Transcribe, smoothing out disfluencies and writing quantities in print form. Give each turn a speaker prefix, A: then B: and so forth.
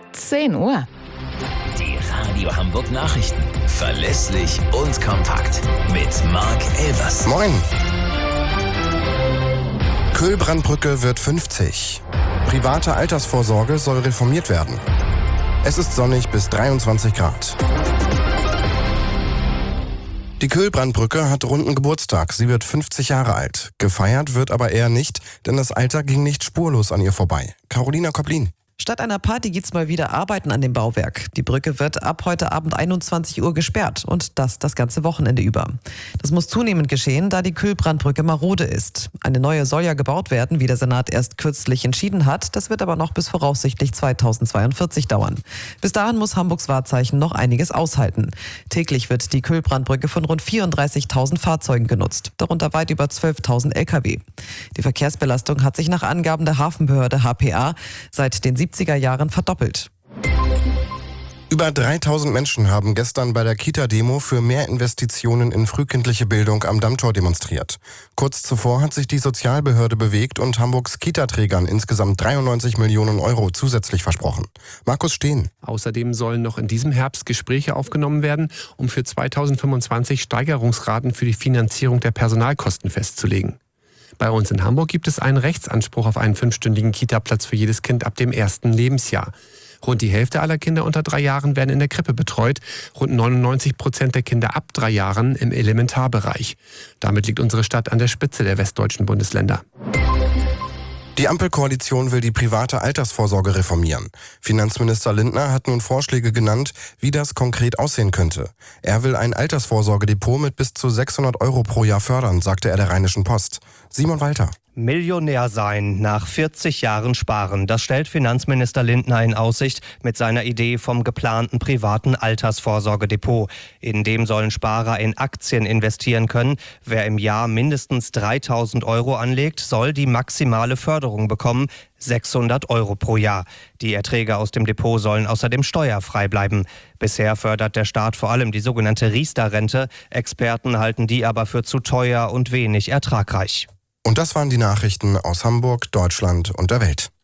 A: 10 Uhr.
B: Die Radio Hamburg Nachrichten. Verlässlich und kompakt. Mit Marc Elvers.
C: Moin. Köhlbrandbrücke wird 50. Private Altersvorsorge soll reformiert werden. Es ist sonnig bis 23 Grad. Die Köhlbrandbrücke hat runden Geburtstag. Sie wird 50 Jahre alt. Gefeiert wird aber eher nicht, denn das Alter ging nicht spurlos an ihr vorbei. Carolina Koplin.
D: Statt einer Party gibt's mal wieder Arbeiten an dem Bauwerk. Die Brücke wird ab heute Abend 21 Uhr gesperrt und das ganze Wochenende über. Das muss zunehmend geschehen, da die Köhlbrandbrücke marode ist. Eine neue soll ja gebaut werden, wie der Senat erst kürzlich entschieden hat. Das wird aber noch bis voraussichtlich 2042 dauern. Bis dahin muss Hamburgs Wahrzeichen noch einiges aushalten. Täglich wird die Köhlbrandbrücke von rund 34.000 Fahrzeugen genutzt, darunter weit über 12.000 Lkw. Die Verkehrsbelastung hat sich nach Angaben der Hafenbehörde HPA seit den 70er Jahren verdoppelt.
C: Über 3000 Menschen haben gestern bei der Kita-Demo für mehr Investitionen in frühkindliche Bildung am Dammtor demonstriert. Kurz zuvor hat sich die Sozialbehörde bewegt und Hamburgs Kita-Trägern insgesamt 93 Millionen Euro zusätzlich versprochen. Markus Steen.
E: Außerdem sollen noch in diesem Herbst Gespräche aufgenommen werden, um für 2025 Steigerungsraten für die Finanzierung der Personalkosten festzulegen. Bei uns in Hamburg gibt es einen Rechtsanspruch auf einen 5-stündigen Kita-Platz für jedes Kind ab dem 1. Lebensjahr. Rund die Hälfte aller Kinder unter 3 Jahren werden in der Krippe betreut, rund 99% der Kinder ab 3 Jahren im Elementarbereich. Damit liegt unsere Stadt an der Spitze der westdeutschen Bundesländer.
C: Die Ampelkoalition will die private Altersvorsorge reformieren. Finanzminister Lindner hat nun Vorschläge genannt, wie das konkret aussehen könnte. Er will ein Altersvorsorgedepot mit bis zu 600 Euro pro Jahr fördern, sagte er der Rheinischen Post. Simon Walter.
F: Millionär sein, nach 40 Jahren sparen. Das stellt Finanzminister Lindner in Aussicht mit seiner Idee vom geplanten privaten Altersvorsorgedepot. In dem sollen Sparer in Aktien investieren können. Wer im Jahr mindestens 3.000 Euro anlegt, soll die maximale Förderung bekommen, 600 Euro pro Jahr. Die Erträge aus dem Depot sollen außerdem steuerfrei bleiben. Bisher fördert der Staat vor allem die sogenannte Riester-Rente. Experten halten die aber für zu teuer und wenig ertragreich.
C: Und das waren die Nachrichten aus Hamburg, Deutschland und der Welt.